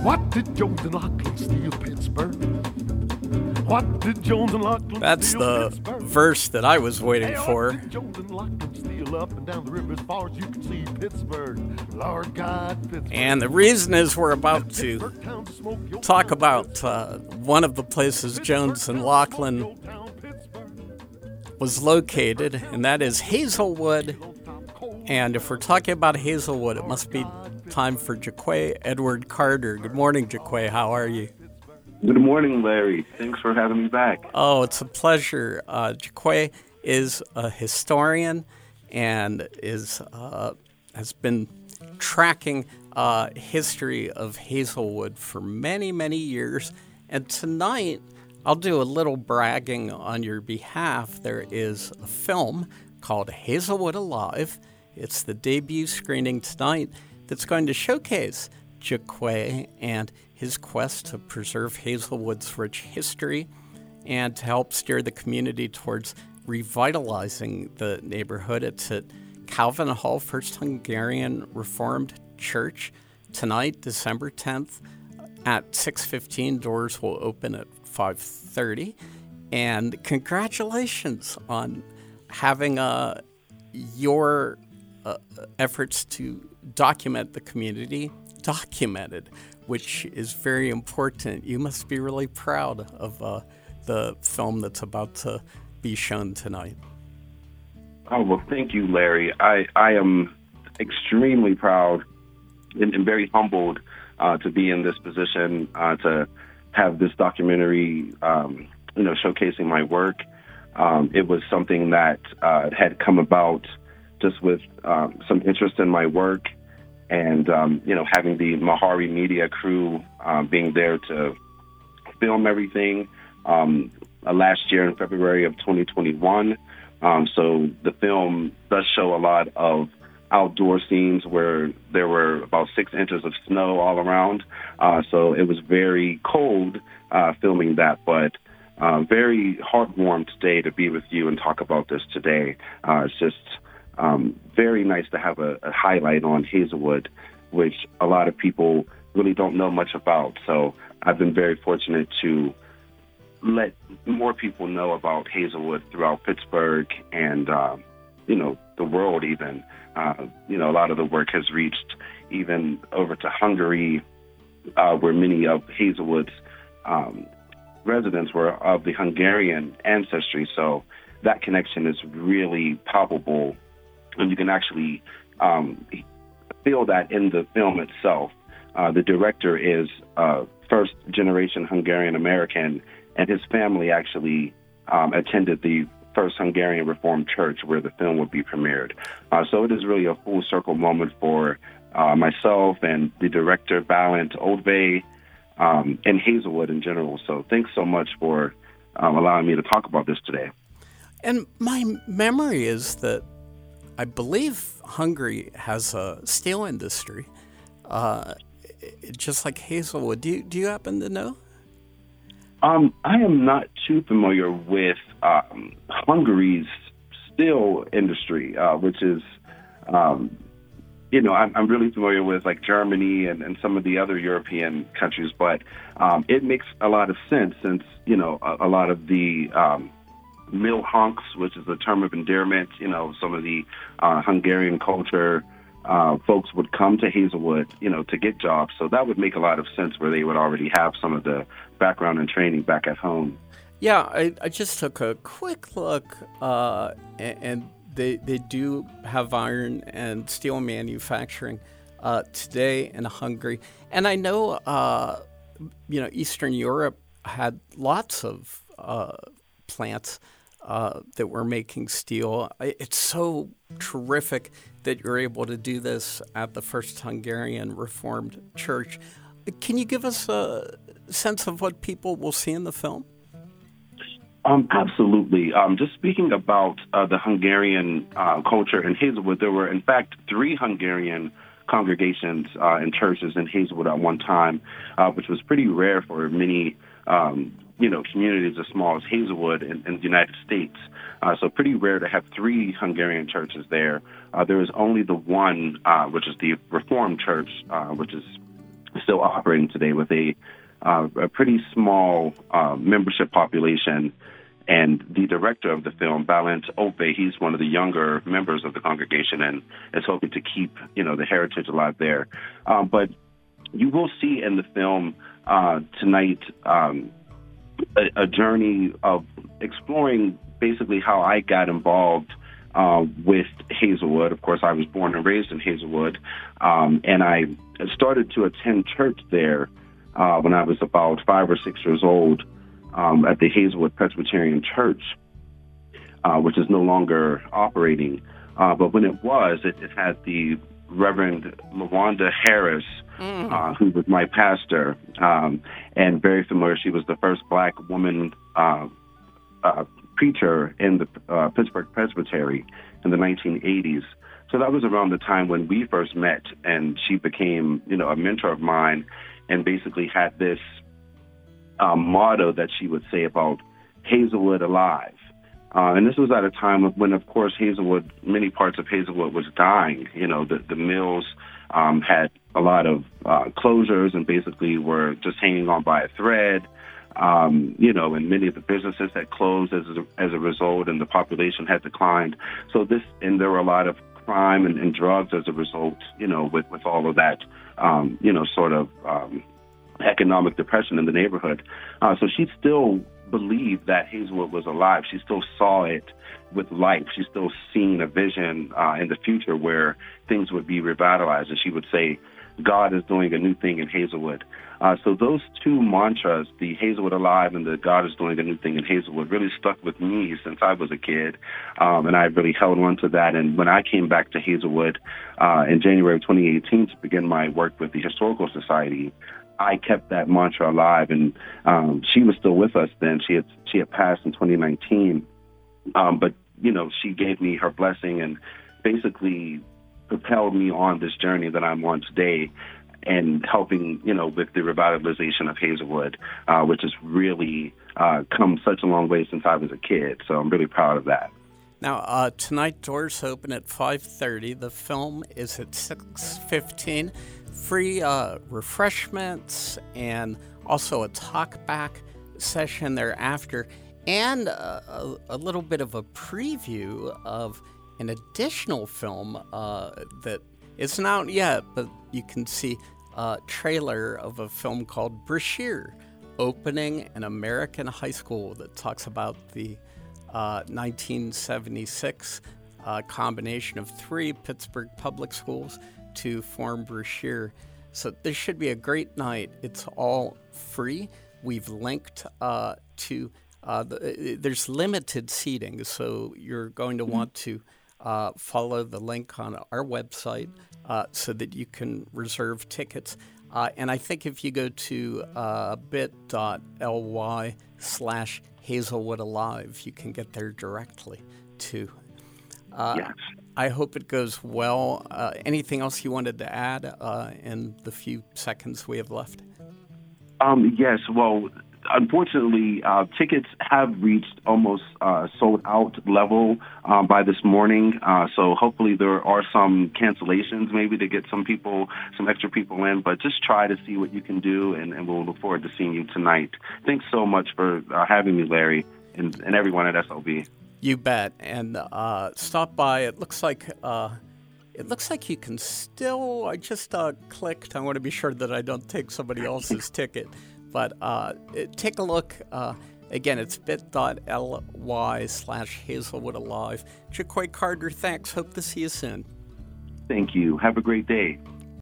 What did Jones and Lachlan steal Pittsburgh? What did Jones and Lachlan That's steal the Pittsburgh? verse that I was waiting Hey, for. what did Jones and Lachlan steal up and down the river as far as you can see Pittsburgh? Lord God, Pittsburgh. And the reason is we're about to talk about one of the places Jones and Lachlan was located, and that is Hazelwood. And if we're talking about Hazelwood, it must be time for Jaquay Edward Carter. Good morning, Jaquay. How are you? Good morning, Larry. Thanks for having me back. Oh, it's a pleasure. Jaquay is a historian and has been tracking history of Hazelwood for many, many years. And tonight, I'll do a little bragging on your behalf. There is a film called Hazelwood Alive. It's the debut screening tonight that's going to showcase Jaquay and his quest to preserve Hazelwood's rich history and to help steer the community towards revitalizing the neighborhood. It's at Calvin Hall First Hungarian Reformed Church tonight, December 10th at 6:15. Doors will open at 5:30. And congratulations on having your efforts to document the community documented, which is very important. You must be really proud of the film that's about to be shown tonight. Oh, well, thank you, Larry. I am extremely proud and very humbled to be in this position, to have this documentary, showcasing my work. It was something that had come about just with some interest in my work and, having the Mahari Media crew being there to film everything last year in February of 2021. So the film does show a lot of outdoor scenes where there were about 6 inches of snow all around. So it was very cold filming that, but very heartwarming today to be with you and talk about this today. It's just very nice to have a highlight on Hazelwood, which a lot of people really don't know much about. So I've been very fortunate to let more people know about Hazelwood throughout Pittsburgh and, the world even. A lot of the work has reached even over to Hungary, where many of Hazelwood's residents were of the Hungarian ancestry. So that connection is really palpable, and you can actually feel that in the film itself. The director is first-generation Hungarian-American, and his family actually attended the First Hungarian Reformed Church where the film would be premiered. So it is really a full-circle moment for myself and the director, Balint Oldvay, and Hazelwood in general. So thanks so much for allowing me to talk about this today. And my memory is that I believe Hungary has a steel industry, just like Hazelwood. Do you happen to know? I am not too familiar with Hungary's steel industry, which is, I'm really familiar with like Germany and some of the other European countries, but it makes a lot of sense since, a lot of the mill honks, which is a term of endearment, some of the Hungarian culture folks would come to Hazelwood, to get jobs. So that would make a lot of sense where they would already have some of the background and training back at home. Yeah, I just took a quick look, and they do have iron and steel manufacturing today in Hungary. And I know, Eastern Europe had lots of plants that were making steel. It's so terrific that you're able to do this at the First Hungarian Reformed Church. Can you give us a sense of what people will see in the film? Absolutely. Just speaking about the Hungarian culture in Hazelwood, there were, in fact, 3 Hungarian congregations and churches in Hazelwood at one time, which was pretty rare for many communities as small as Hazelwood in the United States. So pretty rare to have 3 Hungarian churches there. There is only the one, which is the Reformed Church, which is still operating today with a pretty small membership population. And the director of the film, Balint Ope, he's one of the younger members of the congregation and is hoping to keep, the heritage alive there. But you will see in the film tonight a journey of exploring basically how I got involved with Hazelwood. Of course, I was born and raised in Hazelwood, and I started to attend church there when I was about 5 or 6 years old at the Hazelwood Presbyterian Church, which is no longer operating. But when it was, it had the Reverend LaWanda Harris, who was my pastor, and very familiar. She was the first black woman preacher in the Pittsburgh Presbytery in the 1980s. So that was around the time when we first met, and she became, a mentor of mine, and basically had this motto that she would say about Hazelwood alive. And this was at a time when, of course, many parts of Hazelwood was dying. The mills had a lot of closures and basically were just hanging on by a thread. And many of the businesses had closed as a result, and the population had declined. And there were a lot of crime and drugs as a result, with all of that, sort of economic depression in the neighborhood. So she still believed that Hazelwood was alive. She still saw it with life. She still seen a vision in the future where things would be revitalized. And she would say, God is doing a new thing in Hazelwood. So those two mantras, the Hazelwood alive and the God is doing a new thing in Hazelwood, really stuck with me since I was a kid. And I really held on to that. And when I came back to Hazelwood in January of 2018 to begin my work with the Historical Society, I kept that mantra alive, and she was still with us then. She had passed in 2019, but she gave me her blessing and basically propelled me on this journey that I'm on today, and helping with the revitalization of Hazelwood, which has really come such a long way since I was a kid. So I'm really proud of that. Now, tonight doors open at 5:30. The film is at 6:15. Free refreshments and also a talk-back session thereafter, and a little bit of a preview of an additional film that isn't out yet, but you can see a trailer of a film called Brashear, opening an American high school, that talks about the 1976 combination of 3 Pittsburgh public schools to form Brashear. So this should be a great night. It's all free. We've linked to there's limited seating, so you're going to want to follow the link on our website so that you can reserve tickets. And I think if you go to bit.ly/Hazelwood Alive, you can get there directly too. Yes. I hope it goes well. Anything else you wanted to add in the few seconds we have left? Yes. Well, unfortunately, tickets have reached almost sold out level by this morning. So hopefully there are some cancellations maybe to get some extra people in. But just try to see what you can do, and we'll look forward to seeing you tonight. Thanks so much for having me, Larry, and everyone at SLB. You bet. And stop by. It looks like you can still. I just clicked. I want to be sure that I don't take somebody else's ticket. But take a look. Again, it's bit.ly/Hazelwood Alive. Jaquay Carter, thanks. Hope to see you soon. Thank you. Have a great day.